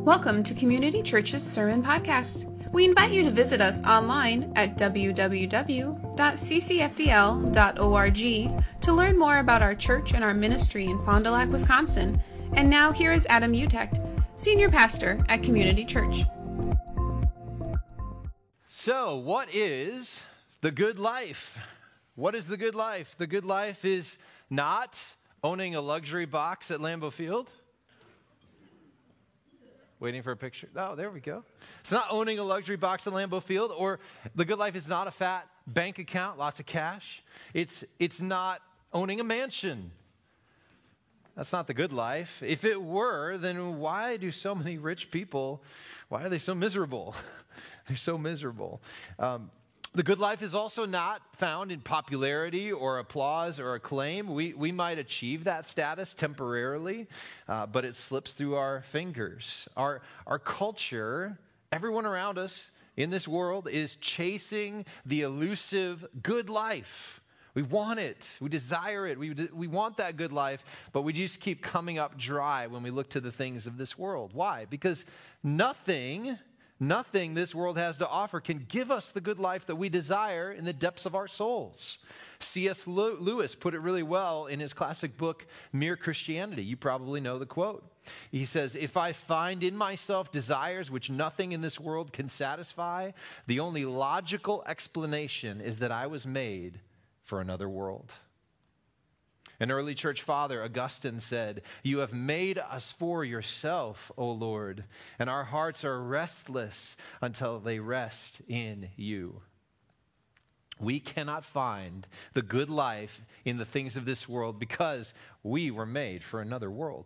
Welcome to Community Church's Sermon Podcast. We invite you to visit us online at www.ccfdl.org to learn more about our church and our ministry in Fond du Lac, Wisconsin. And now here is Adam Utecht, Senior Pastor at Community Church. So, what is the good life? What is the good life? The good life is not owning a luxury box at Lambeau Field. Waiting for a picture. Oh, there we go. It's not owning a luxury box at Lambeau Field, or the good life is not a fat bank account, lots of cash. It's not owning a mansion. That's not the good life. If it were, then why do so many rich people, why are they so miserable? They're so miserable. The good life is also not found in popularity or applause or acclaim. We might achieve that status temporarily, but it slips through our fingers. Our culture, everyone around us in this world is chasing the elusive good life. We want it. We desire it. We want that good life, but we just keep coming up dry when we look to the things of this world. Why? Because nothing this world has to offer can give us the good life that we desire in the depths of our souls. C.S. Lewis put it really well in his classic book, Mere Christianity. You probably know the quote. He says, "If I find in myself desires which nothing in this world can satisfy, the only logical explanation is that I was made for another world." An early church father, Augustine, said, "You have made us for yourself, O Lord, and our hearts are restless until they rest in you." We cannot find the good life in the things of this world because we were made for another world.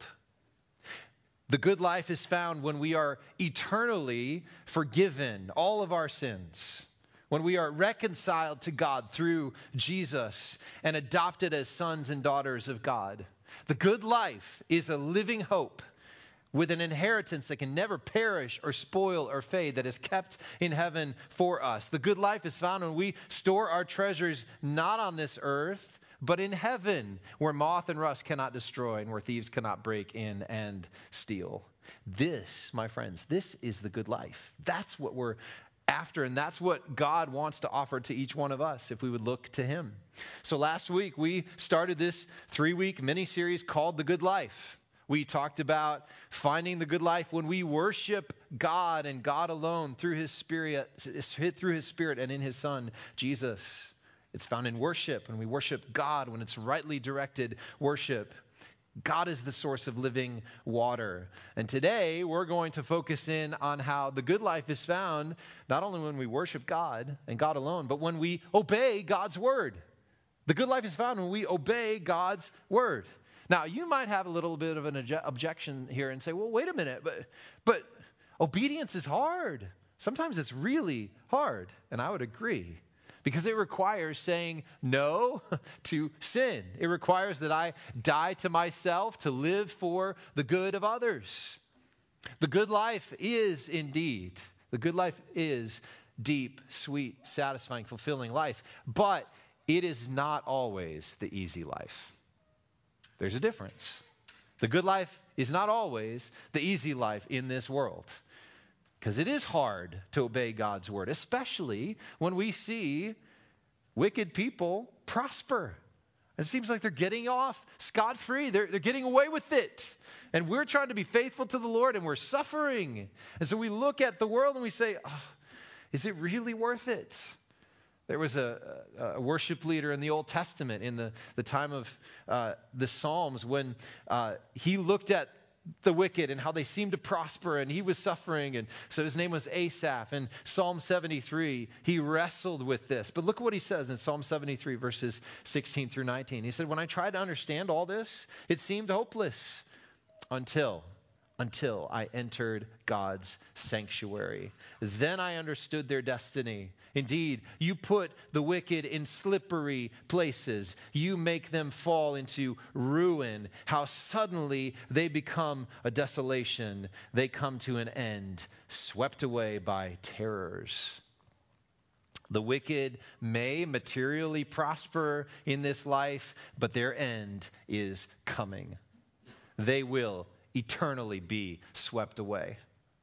The good life is found when we are eternally forgiven all of our sins. When we are reconciled to God through Jesus and adopted as sons and daughters of God. The good life is a living hope with an inheritance that can never perish or spoil or fade, that is kept in heaven for us. The good life is found when we store our treasures not on this earth, but in heaven, where moth and rust cannot destroy and where thieves cannot break in and steal. This, my friends, this is the good life. That's what we're after, and that's what God wants to offer to each one of us if we would look to him. So last week we started this 3-week mini-series called The Good Life. We talked about finding the good life when we worship God and God alone through his Spirit and in his Son, Jesus. It's found in worship, when we worship God, when it's rightly directed worship. God is the source of living water. And today we're going to focus in on how the good life is found not only when we worship God and God alone, but when we obey God's word. The good life is found when we obey God's word. Now, you might have a little bit of an objection here and say, well, wait a minute, but obedience is hard. Sometimes it's really hard, and I would agree. Because it requires saying no to sin. It requires that I die to myself to live for the good of others. The good life is indeed, deep, sweet, satisfying, fulfilling life. But it is not always the easy life. There's a difference. The good life is not always the easy life in this world. Because it is hard to obey God's word, especially when we see wicked people prosper. It seems like they're getting off scot-free. They're getting away with it. And we're trying to be faithful to the Lord, and we're suffering. And so we look at the world and we say, oh, is it really worth it? There was a worship leader in the Old Testament in the time of the Psalms when he looked at the wicked and how they seemed to prosper, and he was suffering, and so his name was Asaph. In Psalm 73, he wrestled with this. But look what he says in Psalm 73, verses 16 through 19. He said, "When I tried to understand all this, it seemed hopeless until I entered God's sanctuary. Then I understood their destiny. Indeed, you put the wicked in slippery places. You make them fall into ruin. How suddenly they become a desolation. They come to an end, swept away by terrors." The wicked may materially prosper in this life, but their end is coming. They will eternally be swept away.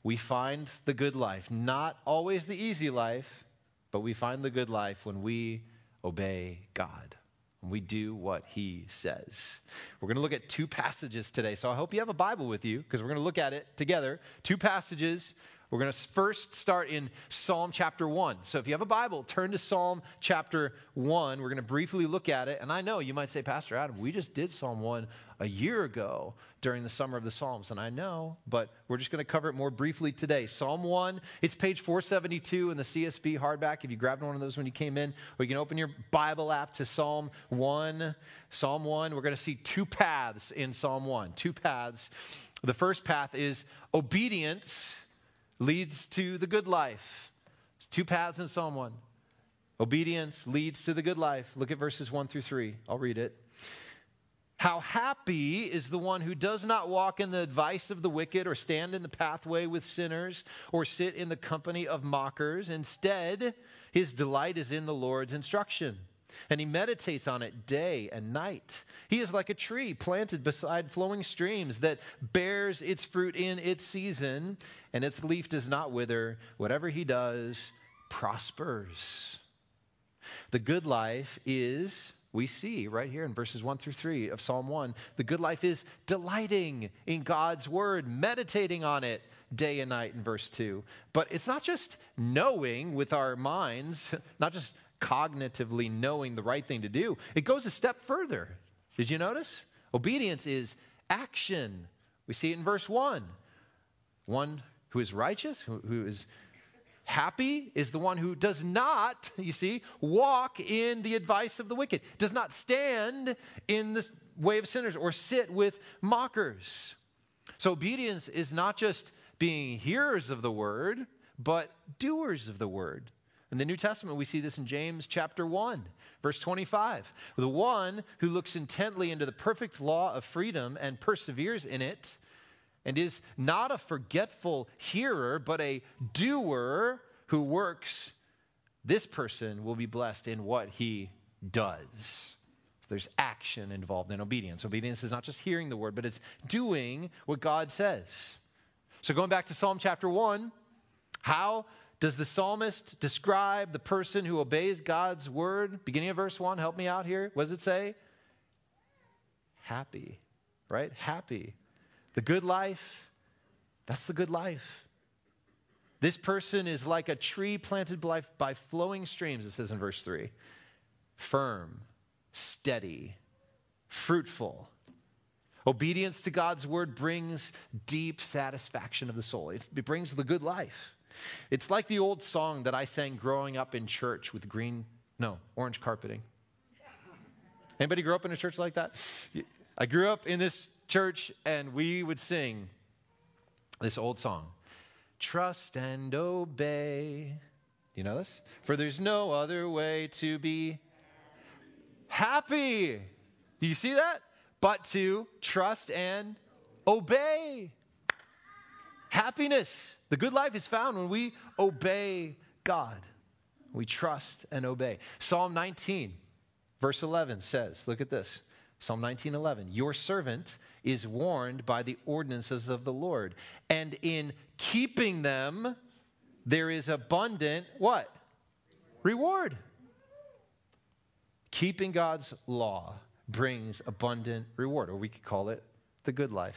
We find the good life, not always the easy life, but we find the good life when we obey God. When we do what he says. We're going to look at two passages today. So I hope you have a Bible with you because we're going to look at it together. Two passages. We're going to first start in Psalm chapter 1. So if you have a Bible, turn to Psalm chapter 1. We're going to briefly look at it. And I know you might say, Pastor Adam, we just did Psalm 1 a year ago during the Summer of the Psalms. And I know, but we're just going to cover it more briefly today. Psalm 1, it's page 472 in the CSB hardback. If you grabbed one of those when you came in, or you can open your Bible app to Psalm 1. Psalm 1, we're going to see two paths in Psalm 1. Two paths. The first path is obedience leads to the good life. There's two paths in Psalm 1. Obedience leads to the good life. Look at verses 1 through 3. I'll read it. How happy is the one who does not walk in the advice of the wicked, or stand in the pathway with sinners, or sit in the company of mockers. Instead, his delight is in the Lord's instruction, and he meditates on it day and night. He is like a tree planted beside flowing streams that bears its fruit in its season, and its leaf does not wither. Whatever he does prospers. The good life is, we see right here in verses 1 through 3 of Psalm 1, the good life is delighting in God's word, meditating on it day and night in verse 2. But it's not just knowing with our minds, not just cognitively knowing the right thing to do. It goes a step further. Did you notice? Obedience is action. We see it in verse 1. One who is righteous, who is happy, is the one who does not, you see, walk in the advice of the wicked, does not stand in the way of sinners or sit with mockers. So obedience is not just being hearers of the word, but doers of the word. In the New Testament, we see this in James chapter 1, verse 25. The one who looks intently into the perfect law of freedom and perseveres in it, and is not a forgetful hearer, but a doer who works, this person will be blessed in what he does. So there's action involved in obedience. Obedience is not just hearing the word, but it's doing what God says. So going back to Psalm chapter 1, how does the psalmist describe the person who obeys God's word? Beginning of verse 1, help me out here. What does it say? Happy, right? Happy. The good life, that's the good life. This person is like a tree planted by flowing streams, it says in verse 3. Firm, steady, fruitful. Obedience to God's word brings deep satisfaction of the soul. It brings the good life. It's like the old song that I sang growing up in church with orange carpeting. Anybody grew up in a church like that? I grew up in this church and we would sing this old song. Trust and obey. You know this? For there's no other way to be happy. Do you see that? But to trust and obey. Happiness. The good life is found when we obey God. We trust and obey. Psalm 19, verse 11 says, look at this. Psalm 19:11. Your servant is warned by the ordinances of the Lord, and in keeping them there is abundant what? Reward. Keeping God's law brings abundant reward, or we could call it the good life.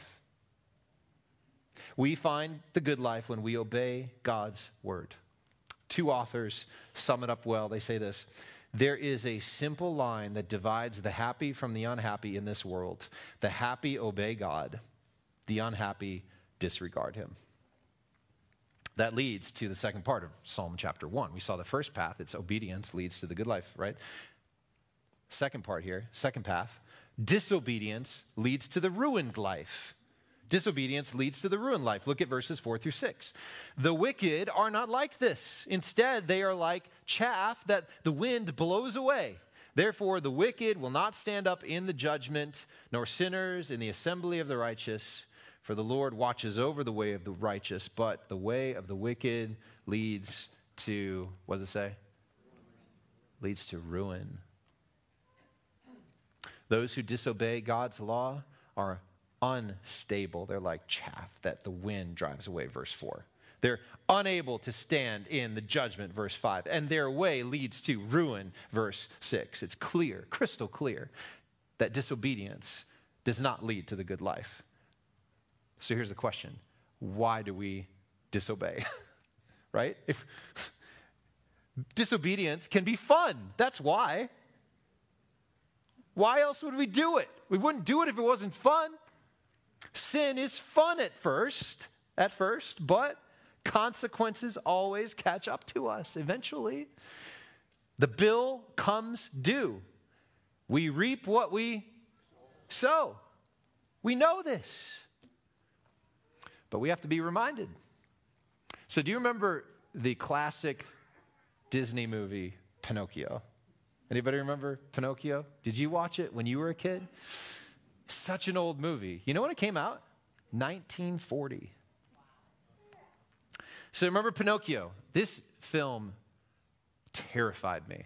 We find the good life when we obey God's word. Two authors sum it up well. They say this: there is a simple line that divides the happy from the unhappy in this world. The happy obey God. The unhappy disregard him. That leads to the second part of Psalm chapter 1. We saw the first path. It's obedience leads to the good life, right? Second part here, second path. Disobedience leads to the ruined life. Disobedience leads to the ruined life. Look at verses 4 through 6. The wicked are not like this. Instead, they are like chaff that the wind blows away. Therefore, the wicked will not stand up in the judgment, nor sinners in the assembly of the righteous. For the Lord watches over the way of the righteous, but the way of the wicked leads to, what does it say? Leads to ruin. Those who disobey God's law are unstable. They're like chaff that the wind drives away, verse 4. They're unable to stand in the judgment, verse 5. And their way leads to ruin, verse 6. It's clear, crystal clear, that disobedience does not lead to the good life. So here's the question. Why do we disobey? Right? If disobedience can be fun. That's why. Why else would we do it? We wouldn't do it if it wasn't fun. Sin is fun at first, but consequences always catch up to us eventually. The bill comes due. We reap what we sow. We know this. But we have to be reminded. So do you remember the classic Disney movie, Pinocchio? Anybody remember Pinocchio? Did you watch it when you were a kid? Such an old movie. You know when it came out? 1940. So remember Pinocchio? This film terrified me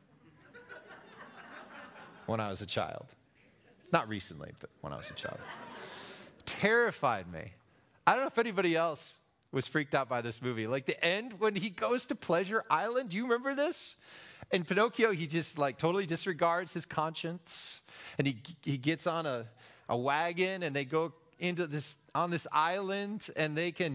when I was a child. Not recently, but when I was a child. Terrified me. I don't know if anybody else was freaked out by this movie. Like the end when he goes to Pleasure Island. Do you remember this? And Pinocchio, he just like totally disregards his conscience. And he gets on a wagon and they go into on this island and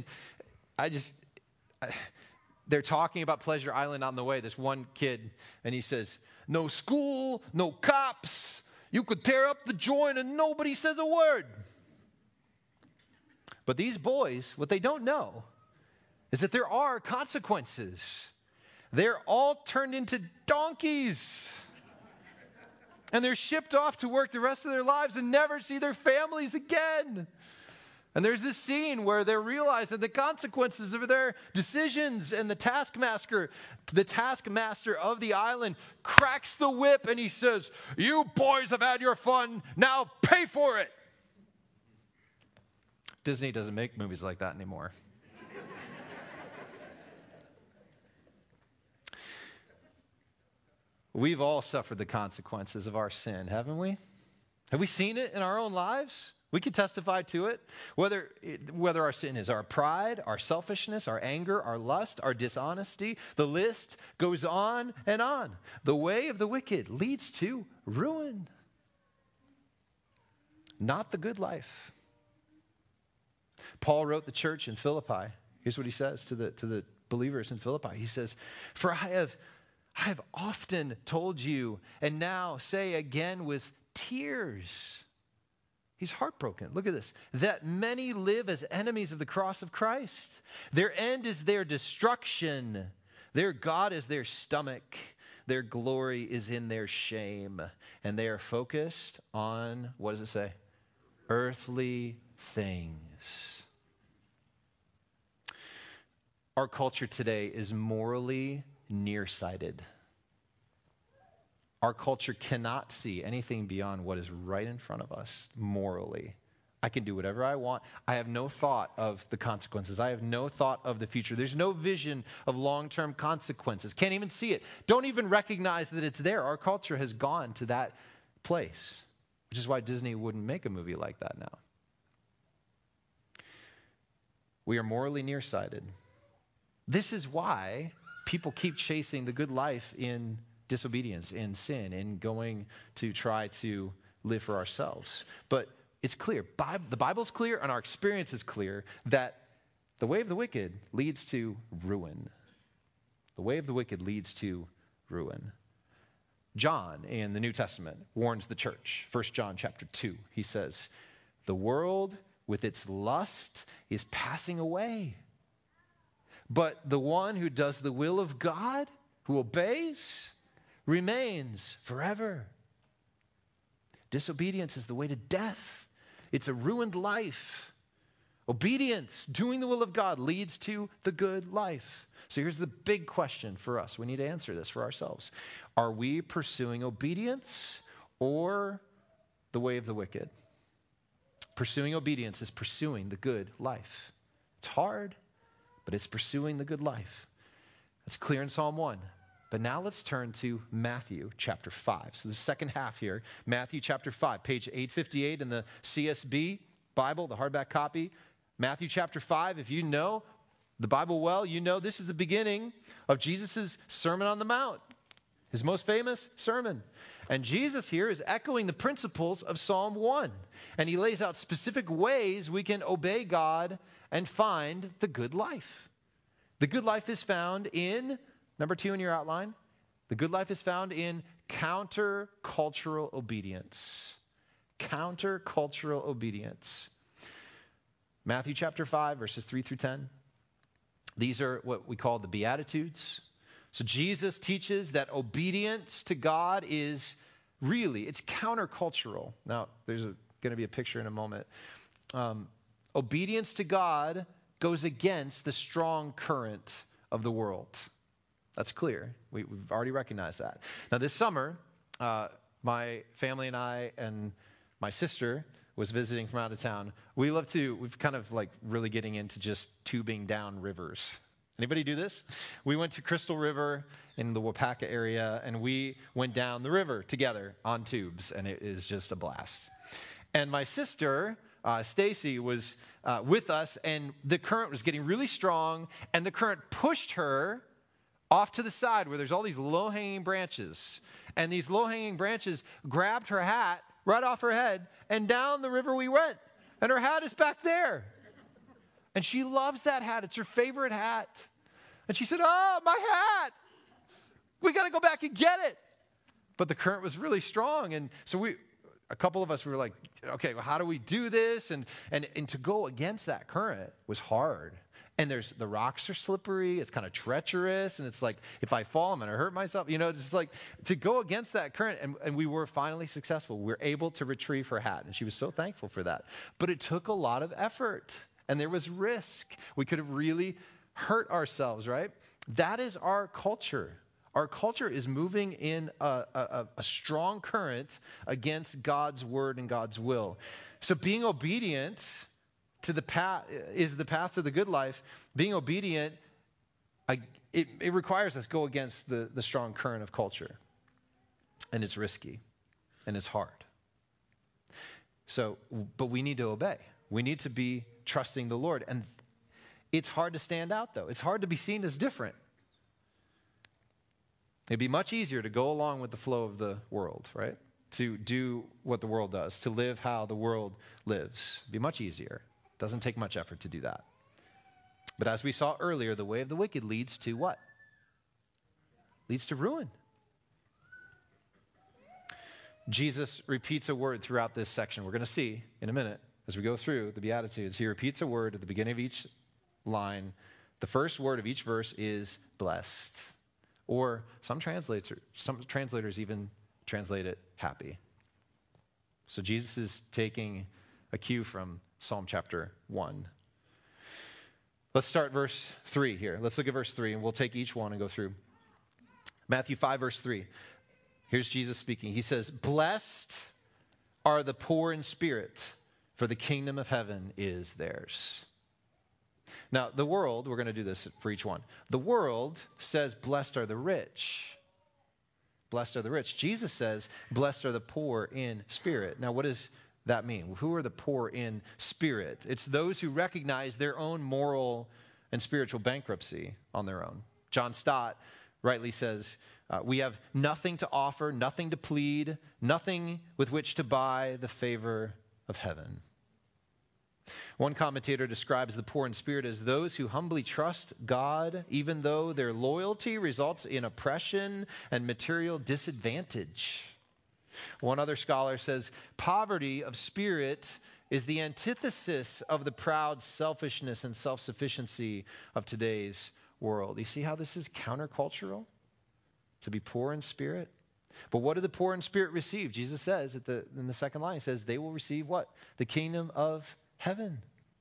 they're talking about Pleasure Island on the way. This one kid, and he says, no school, no cops. You could tear up the joint and nobody says a word. But these boys, what they don't know is that there are consequences. They're all turned into donkeys. And they're shipped off to work the rest of their lives and never see their families again. And there's this scene where they're realizing the consequences of their decisions, and the taskmaster of the island cracks the whip and he says, you boys have had your fun, now pay for it. Disney doesn't make movies like that anymore. We've all suffered the consequences of our sin, haven't we? Have we seen it in our own lives? We can testify to it. Whether our sin is our pride, our selfishness, our anger, our lust, our dishonesty, the list goes on and on. The way of the wicked leads to ruin, not the good life. Paul wrote the church in Philippi. Here's what he says to the believers in Philippi. He says, for I have often told you, and now say again with tears. He's heartbroken. Look at this. That many live as enemies of the cross of Christ. Their end is their destruction. Their God is their stomach. Their glory is in their shame. And they are focused on, what does it say? Earthly things. Our culture today is morally nearsighted. Our culture cannot see anything beyond what is right in front of us morally. I can do whatever I want. I have no thought of the consequences. I have no thought of the future. There's no vision of long-term consequences. Can't even see it. Don't even recognize that it's there. Our culture has gone to that place, which is why Disney wouldn't make a movie like that now. We are morally nearsighted. This is why people keep chasing the good life in disobedience, in sin, in going to try to live for ourselves. But it's clear. The Bible's clear and our experience is clear that the way of the wicked leads to ruin. The way of the wicked leads to ruin. John in the New Testament warns the church. 1 John chapter 2, he says, the world with its lust is passing away. But the one who does the will of God, who obeys, remains forever. Disobedience is the way to death. It's a ruined life. Obedience, doing the will of God, leads to the good life. So here's the big question for us. We need to answer this for ourselves. Are we pursuing obedience or the way of the wicked? Pursuing obedience is pursuing the good life. It's hard, but it's pursuing the good life. It's clear in Psalm 1. But now let's turn to Matthew chapter 5. So the second half here, Matthew chapter 5, page 858 in the CSB Bible, the hardback copy. Matthew chapter 5, if you know the Bible well, you know this is the beginning of Jesus' Sermon on the Mount, his most famous sermon. And Jesus here is echoing the principles of Psalm 1. And he lays out specific ways we can obey God and find the good life. The good life is found in, number 2 in your outline, the good life is found in countercultural obedience. Countercultural obedience. Matthew chapter 5, verses 3 through 10. These are what we call the Beatitudes. So Jesus teaches that obedience to God is it's countercultural. Now, there's going to be a picture in a moment. Obedience to God goes against the strong current of the world. That's clear. We've already recognized that. Now, this summer, my family and I and my sister was visiting from out of town. We've kind of like really getting into just tubing down rivers. Anybody do this? We went to Crystal River in the Wapaka area, and we went down the river together on tubes, and it is just a blast. And my sister, Stacy, was with us, and the current was getting really strong, and the current pushed her off to the side where there's all these low-hanging branches. And these low-hanging branches grabbed her hat right off her head, and down the river we went. And her hat is back there. And she loves that hat. It's her favorite hat. And she said, "Oh, my hat! We got to go back and get it." But the current was really strong. And so a couple of us were like, okay, well, how do we do this? And to go against that current was hard. And the rocks are slippery. It's kind of treacherous. And it's like, if I fall, I'm going to hurt myself. It's just like to go against that current. And we were finally successful. We were able to retrieve her hat. And she was so thankful for that. But it took a lot of effort. And there was risk. We could have really hurt ourselves, right? That is our culture. Our culture is moving in a strong current against God's word and God's will. So being obedient to the path is the path to the good life. Being obedient, it requires us go against the strong current of culture. And it's risky. And it's hard. But we need to obey. We need to be trusting the Lord. And it's hard to stand out, though. It's hard to be seen as different. It'd be much easier to go along with the flow of the world, right? To do what the world does, to live how the world lives. It'd be much easier. Doesn't take much effort to do that. But as we saw earlier, the way of the wicked leads to what? Leads to ruin. Jesus repeats a word throughout this section. We're going to see in a minute as we go through the Beatitudes. He repeats a word at the beginning of each line. The first word of each verse is blessed. Or some translators even translate it happy. So Jesus is taking a cue from Psalm chapter 1. Let's start verse 3 here. Let's look at verse 3, and we'll take each one and go through. Matthew 5, verse 3. Here's Jesus speaking. He says, "Blessed are the poor in spirit, for the kingdom of heaven is theirs." Now, the world, we're going to do this for each one. The world says, "Blessed are the rich." Blessed are the rich. Jesus says, "Blessed are the poor in spirit." Now, what does that mean? Who are the poor in spirit? It's those who recognize their own moral and spiritual bankruptcy on their own. John Stott rightly says, we have nothing to offer, nothing to plead, nothing with which to buy the favor of heaven. One commentator describes the poor in spirit as those who humbly trust God, even though their loyalty results in oppression and material disadvantage. One other scholar says, poverty of spirit is the antithesis of the proud selfishness and self-sufficiency of today's world. You see how this is countercultural? To be poor in spirit? But what do the poor in spirit receive? Jesus says in the second line, he says they will receive what? The kingdom of heaven.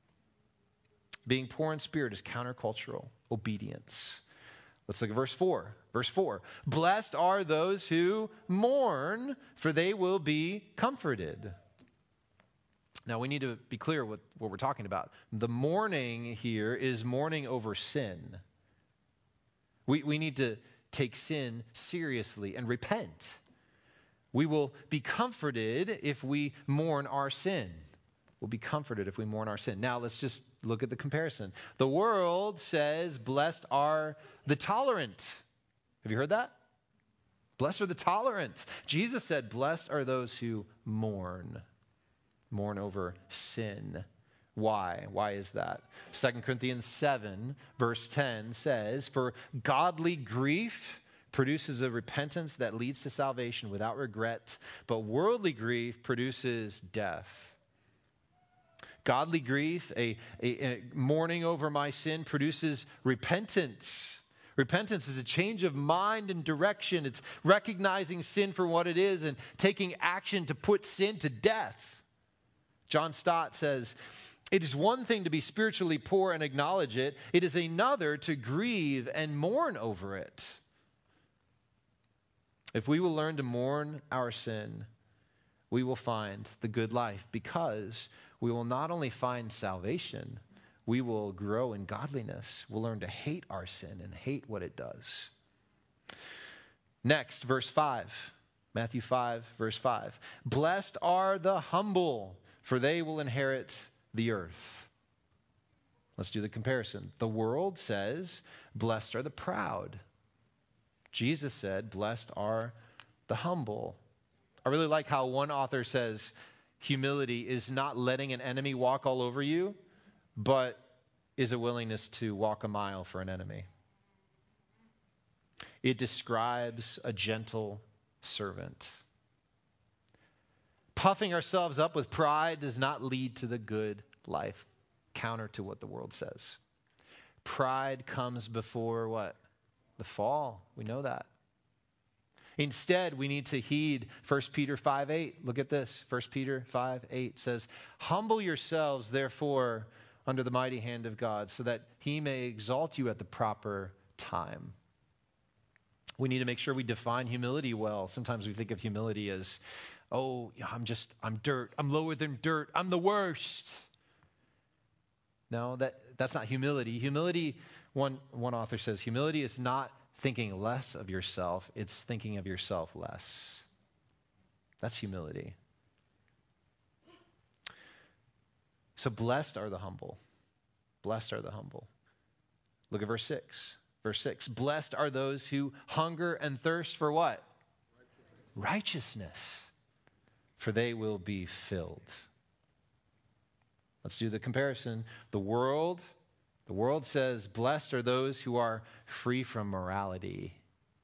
Being poor in spirit is countercultural obedience. Let's look at verse 4. Verse 4. Blessed are those who mourn, for they will be comforted. Now, we need to be clear what we're talking about. The mourning here is mourning over sin. We need to take sin seriously and repent. We will be comforted if we mourn our sin. will be comforted if we mourn our sin. Now let's just look at the comparison. The world says, blessed are the tolerant. Have you heard that? Blessed are the tolerant. Jesus said, blessed are those who mourn over sin. Why? Why is that? 2 Corinthians 7, verse 10 says, for godly grief produces a repentance that leads to salvation without regret, but worldly grief produces death. Godly grief, a mourning over my sin, produces repentance. Repentance is a change of mind and direction. It's recognizing sin for what it is and taking action to put sin to death. John Stott says, it is one thing to be spiritually poor and acknowledge it. It is another to grieve and mourn over it. If we will learn to mourn our sin, we will find the good life, because we will not only find salvation, we will grow in godliness. We'll learn to hate our sin and hate what it does. Next, verse 5. Matthew 5, verse 5. Blessed are the humble, for they will inherit the earth. Let's do the comparison. The world says, blessed are the proud. Jesus said, blessed are the humble. I really like how one author says, humility is not letting an enemy walk all over you, but is a willingness to walk a mile for an enemy. It describes a gentle servant. Puffing ourselves up with pride does not lead to the good life, counter to what the world says. Pride comes before what? The fall. We know that. Instead, we need to heed 1 Peter 5:8. Look at this. 1 Peter 5:8 says, humble yourselves, therefore, under the mighty hand of God, so that he may exalt you at the proper time. We need to make sure we define humility well. Sometimes we think of humility as, oh, I'm dirt. I'm lower than dirt. I'm the worst. No, that's not humility. Humility, one author says, humility is not thinking less of yourself. It's thinking of yourself less. That's humility. So blessed are the humble. Blessed are the humble. Look at verse 6. Verse 6. Blessed are those who hunger and thirst for what? Righteousness. For they will be filled. Let's do the comparison. The world says, blessed are those who are free from morality.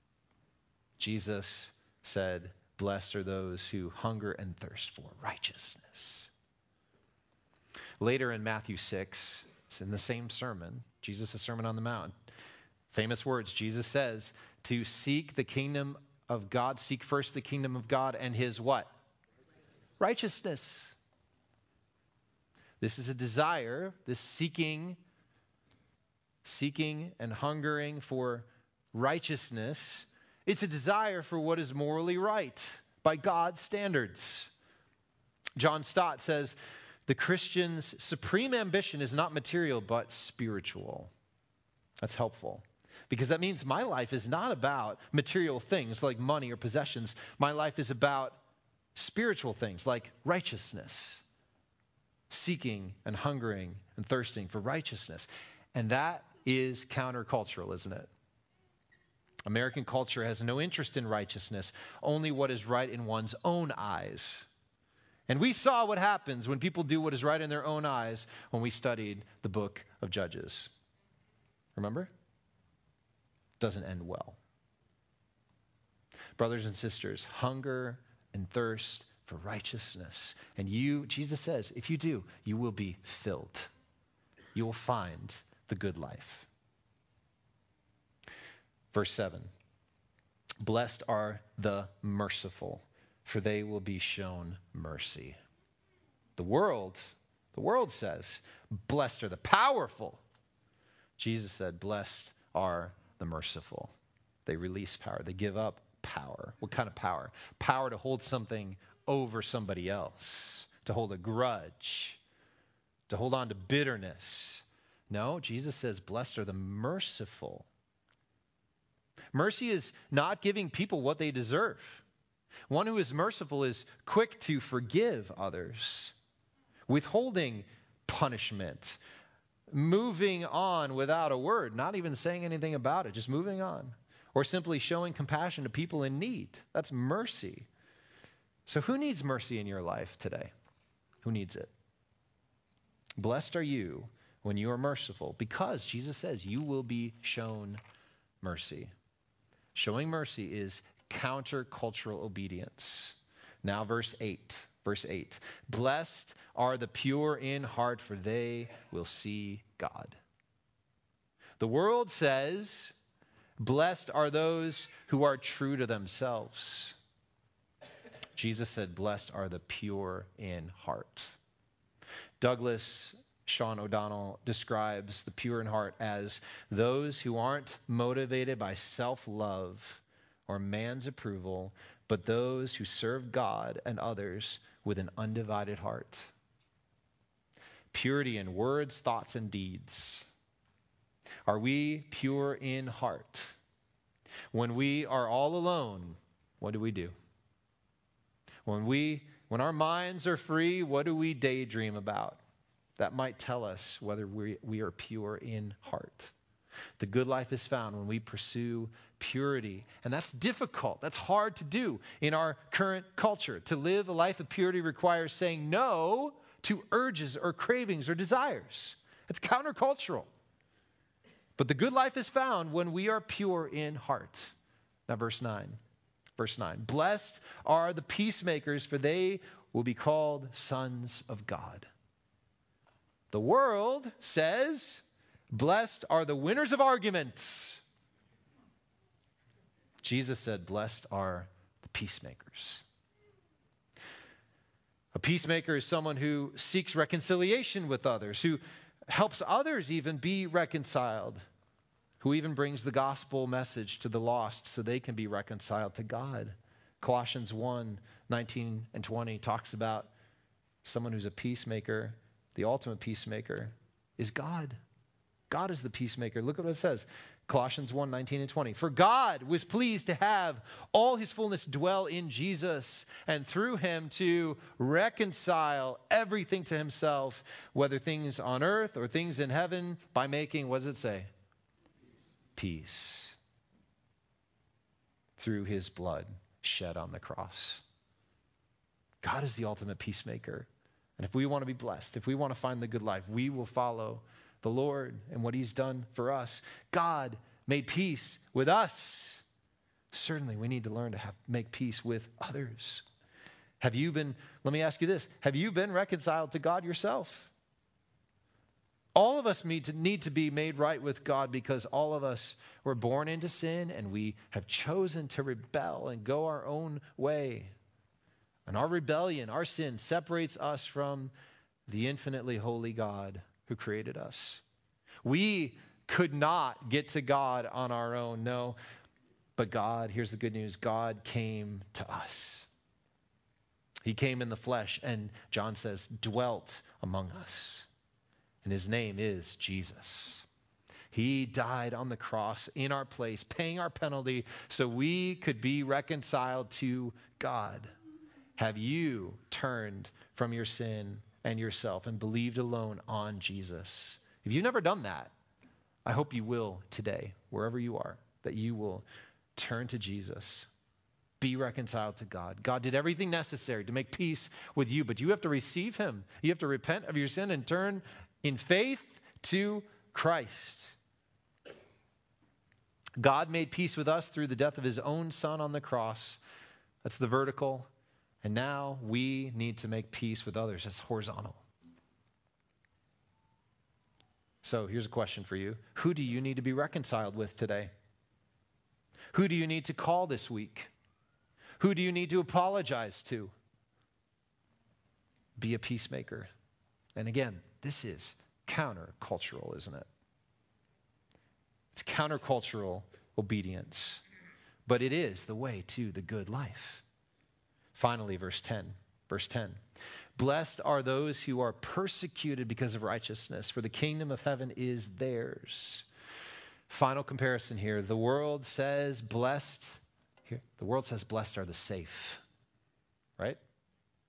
Jesus said, blessed are those who hunger and thirst for righteousness. Later in Matthew 6, it's in the same sermon, Jesus' Sermon on the Mount. Famous words, Jesus says, to seek the kingdom of God, seek first the kingdom of God and his what? Righteousness. This is a desire, this seeking and hungering for righteousness. It's a desire for what is morally right by God's standards. John Stott says, the Christian's supreme ambition is not material, but spiritual. That's helpful. Because that means my life is not about material things like money or possessions. My life is about spiritual things like righteousness. Seeking and hungering and thirsting for righteousness. And that is countercultural, isn't it? American culture has no interest in righteousness, only what is right in one's own eyes. And we saw what happens when people do what is right in their own eyes when we studied the book of Judges. Remember? Doesn't end well. Brothers and sisters, hunger and thirst for righteousness. And Jesus says, if you do, you will be filled. You will find the good life. Verse 7. Blessed are the merciful, for they will be shown mercy. The world says, blessed are the powerful. Jesus said, blessed are the merciful. They release power. They give up power. What kind of power? Power to hold something over somebody else, to hold a grudge, to hold on to bitterness. No, Jesus says, blessed are the merciful. Mercy is not giving people what they deserve. One who is merciful is quick to forgive others. withholding punishment, moving on without a word, not even saying anything about it, just moving on, or simply showing compassion to people in need. That's mercy. So who needs mercy in your life today? Who needs it? Blessed are you when you are merciful, because Jesus says you will be shown mercy. Showing mercy is countercultural obedience. Now verse 8. Verse 8. Blessed are the pure in heart, for they will see God. The world says, blessed are those who are true to themselves. Jesus said, blessed are the pure in heart. Douglas Sean O'Donnell describes the pure in heart as those who aren't motivated by self-love or man's approval, but those who serve God and others with an undivided heart. Purity in words, thoughts, and deeds. Are we pure in heart? When we are all alone, what do? When our minds are free, what do we daydream about? That might tell us whether we are pure in heart. The good life is found when we pursue purity. And that's difficult. That's hard to do in our current culture. To live a life of purity requires saying no to urges or cravings or desires. It's countercultural. But the good life is found when we are pure in heart. Now verse 9. Verse 9. Blessed are the peacemakers, for they will be called sons of God. The world says, blessed are the winners of arguments. Jesus said, blessed are the peacemakers. A peacemaker is someone who seeks reconciliation with others, who helps others even be reconciled, who even brings the gospel message to the lost so they can be reconciled to God. Colossians 1:19 and 20 talks about someone who's a peacemaker. The ultimate peacemaker is God. God is the peacemaker. Look at what it says. Colossians 1:19 and 20. For God was pleased to have all his fullness dwell in Jesus, and through him to reconcile everything to himself, whether things on earth or things in heaven, by making, what does it say? Peace. Through his blood shed on the cross. God is the ultimate peacemaker. And if we want to be blessed, if we want to find the good life, we will follow the Lord and what he's done for us. God made peace with us. Certainly we need to learn to make peace with others. Let me ask you this, have you been reconciled to God yourself? All of us need to be made right with God because all of us were born into sin and we have chosen to rebel and go our own way. And our rebellion, our sin, separates us from the infinitely holy God who created us. We could not get to God on our own, no. But God, here's the good news, God came to us. He came in the flesh and, John says, dwelt among us. And his name is Jesus. He died on the cross in our place, paying our penalty so we could be reconciled to God. Have you turned from your sin and yourself and believed alone on Jesus? If you've never done that, I hope you will today, wherever you are, that you will turn to Jesus, be reconciled to God. God did everything necessary to make peace with you, but you have to receive him. You have to repent of your sin and turn in faith to Christ. God made peace with us through the death of his own son on the cross. That's the vertical. And now we need to make peace with others. That's horizontal. So here's a question for you. Who do you need to be reconciled with today? Who do you need to call this week? Who do you need to apologize to? Be a peacemaker. And again, this is countercultural, isn't it? It's countercultural obedience. But it is the way to the good life. Finally, verse 10. Verse 10. Blessed are those who are persecuted because of righteousness, for the kingdom of heaven is theirs. Final comparison here. The world says blessed are the safe. Right?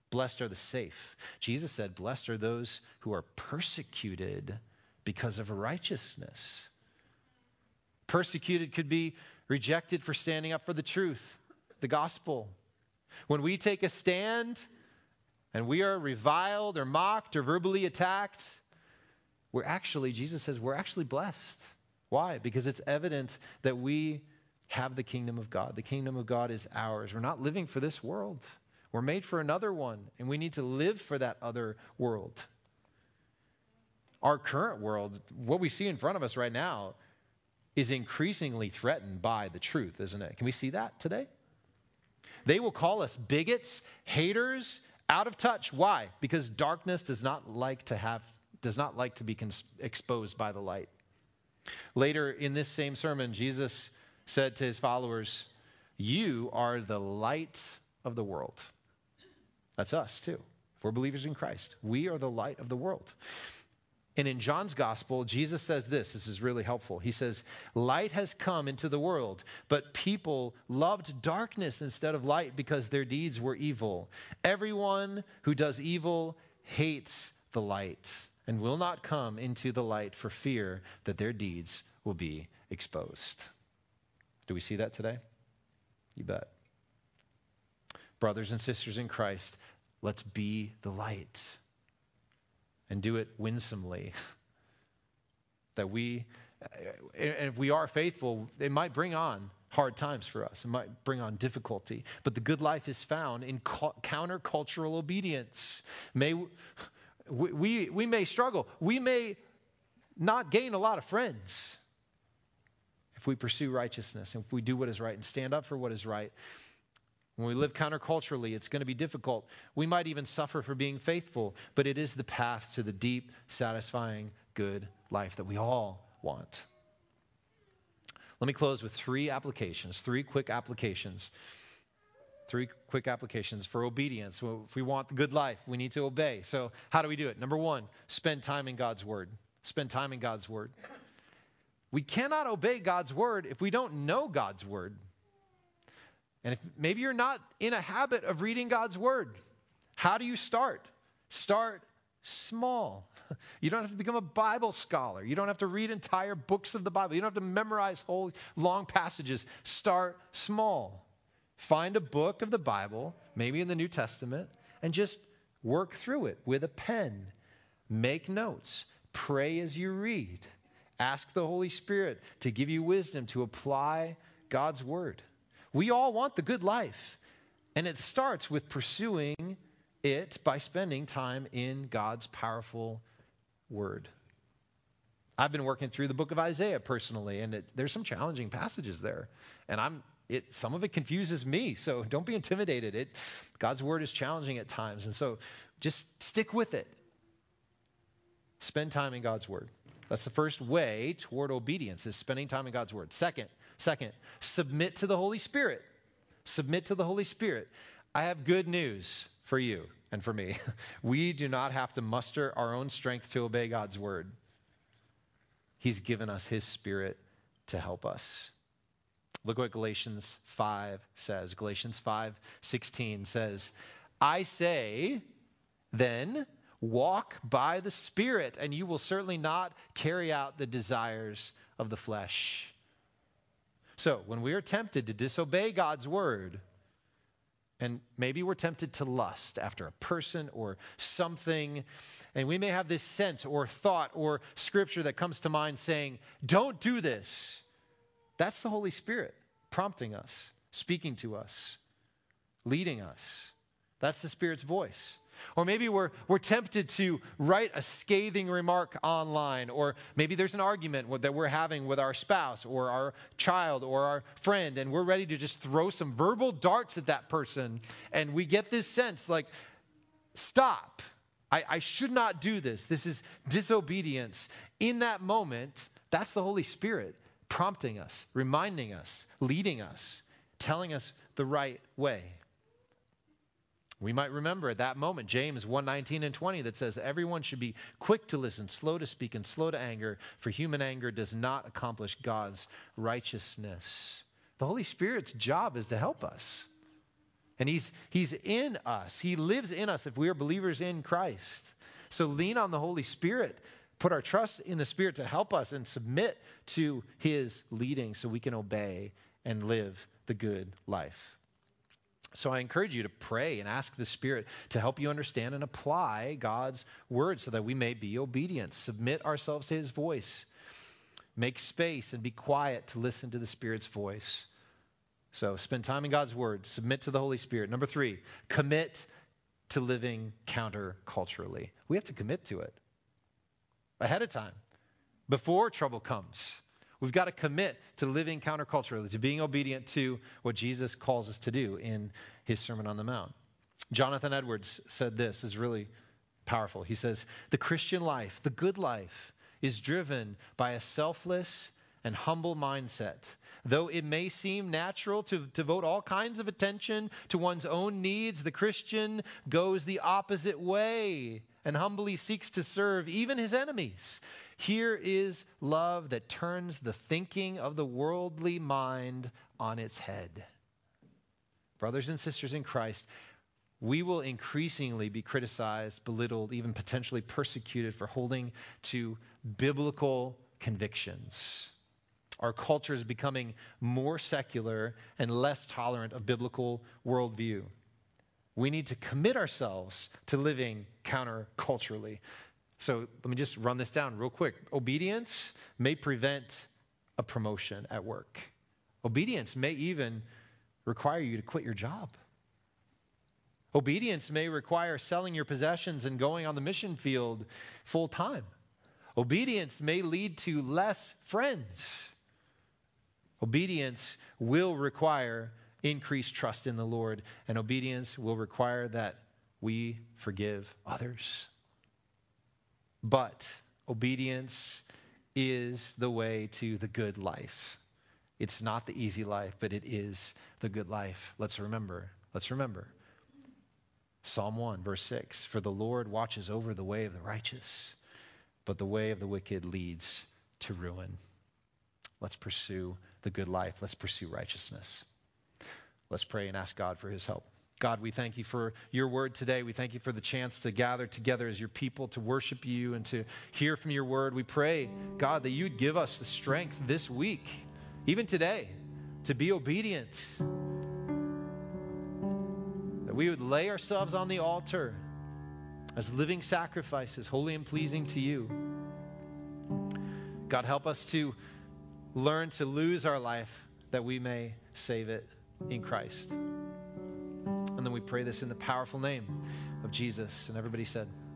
Blessed are the safe. Jesus said, blessed are those who are persecuted because of righteousness. Persecuted could be rejected for standing up for the truth, the gospel. When we take a stand and we are reviled or mocked or verbally attacked, Jesus says we're actually blessed. Why? Because it's evident that we have the kingdom of God. The kingdom of God is ours. We're not living for this world. We're made for another one, and we need to live for that other world. Our current world, what we see in front of us right now, is increasingly threatened by the truth, isn't it? Can we see that today? They will call us bigots, haters, out of touch. Why? Because darkness does not like to be exposed by the light. Later in this same sermon, Jesus said to his followers, "You are the light of the world." That's us too. If we're believers in Christ, we are the light of the world. And in John's gospel, Jesus says this is really helpful. He says, light has come into the world, but people loved darkness instead of light because their deeds were evil. Everyone who does evil hates the light and will not come into the light for fear that their deeds will be exposed. Do we see that today? You bet. Brothers and sisters in Christ, let's be the light and do it winsomely. And if we are faithful, it might bring on hard times for us. It might bring on difficulty. But the good life is found in countercultural obedience. We may struggle. We may not gain a lot of friends if we pursue righteousness, if we do what is right and stand up for what is right. When we live counterculturally, it's going to be difficult. We might even suffer for being faithful, but it is the path to the deep, satisfying, good life that we all want. Let me close with three quick applications for obedience. Well, if we want the good life, we need to obey. So how do we do it? Number one, spend time in God's Word. Spend time in God's Word. We cannot obey God's Word if we don't know God's Word. And if maybe you're not in a habit of reading God's Word, how do you start? Start small. You don't have to become a Bible scholar. You don't have to read entire books of the Bible. You don't have to memorize whole long passages. Start small. Find a book of the Bible, maybe in the New Testament, and just work through it with a pen. Make notes. Pray as you read. Ask the Holy Spirit to give you wisdom to apply God's Word. We all want the good life, and it starts with pursuing it by spending time in God's powerful Word. I've been working through the book of Isaiah personally, and there's some challenging passages there, and some of it confuses me, so don't be intimidated. God's Word is challenging at times, and so just stick with it. Spend time in God's Word. That's the first way toward obedience, is spending time in God's Word. Second, submit to the Holy Spirit. Submit to the Holy Spirit. I have good news for you and for me. We do not have to muster our own strength to obey God's Word. He's given us His Spirit to help us. Look what Galatians 5 says. Galatians 5:16 says, I say, then, walk by the Spirit, and you will certainly not carry out the desires of the flesh. So, when we are tempted to disobey God's Word, and maybe we're tempted to lust after a person or something, and we may have this sense or thought or scripture that comes to mind saying, don't do this. That's the Holy Spirit prompting us, speaking to us, leading us. That's the Spirit's voice. Or maybe we're tempted to write a scathing remark online, or maybe there's an argument that we're having with our spouse or our child or our friend, and we're ready to just throw some verbal darts at that person, and we get this sense like, stop. I should not do this. This is disobedience. In that moment, that's the Holy Spirit prompting us, reminding us, leading us, telling us the right way. We might remember at that moment, James 1:19 and 20, that says, everyone should be quick to listen, slow to speak, and slow to anger, for human anger does not accomplish God's righteousness. The Holy Spirit's job is to help us. And he's in us. He lives in us if we are believers in Christ. So lean on the Holy Spirit. Put our trust in the Spirit to help us and submit to his leading so we can obey and live the good life. So I encourage you to pray and ask the Spirit to help you understand and apply God's word so that we may be obedient. Submit ourselves to his voice. Make space and be quiet to listen to the Spirit's voice. So spend time in God's word. Submit to the Holy Spirit. Number 3, commit to living counterculturally. We have to commit to it ahead of time, before trouble comes. We've got to commit to living counterculturally, to being obedient to what Jesus calls us to do in his Sermon on the Mount. Jonathan Edwards said this is really powerful. He says, the Christian life, the good life, is driven by a selfless and humble mindset. Though it may seem natural to devote all kinds of attention to one's own needs, the Christian goes the opposite way and humbly seeks to serve even his enemies. Here is love that turns the thinking of the worldly mind on its head. Brothers and sisters in Christ, we will increasingly be criticized, belittled, even potentially persecuted for holding to biblical convictions. Our culture is becoming more secular and less tolerant of biblical worldview. We need to commit ourselves to living counterculturally. So let me just run this down real quick. Obedience may prevent a promotion at work. Obedience may even require you to quit your job. Obedience may require selling your possessions and going on the mission field full time. Obedience may lead to less friends. Obedience will require increased trust in the Lord, and obedience will require that we forgive others. But obedience is the way to the good life. It's not the easy life, but it is the good life. Let's remember. Psalm 1, verse 6, for the Lord watches over the way of the righteous, but the way of the wicked leads to ruin. Let's pursue the good life. Let's pursue righteousness. Let's pray and ask God for his help. God, we thank you for your word today. We thank you for the chance to gather together as your people to worship you and to hear from your word. We pray, God, that you'd give us the strength this week, even today, to be obedient. That we would lay ourselves on the altar as living sacrifices, holy and pleasing to you. God, help us to learn to lose our life that we may save it in Christ. And then we pray this in the powerful name of Jesus. And everybody said,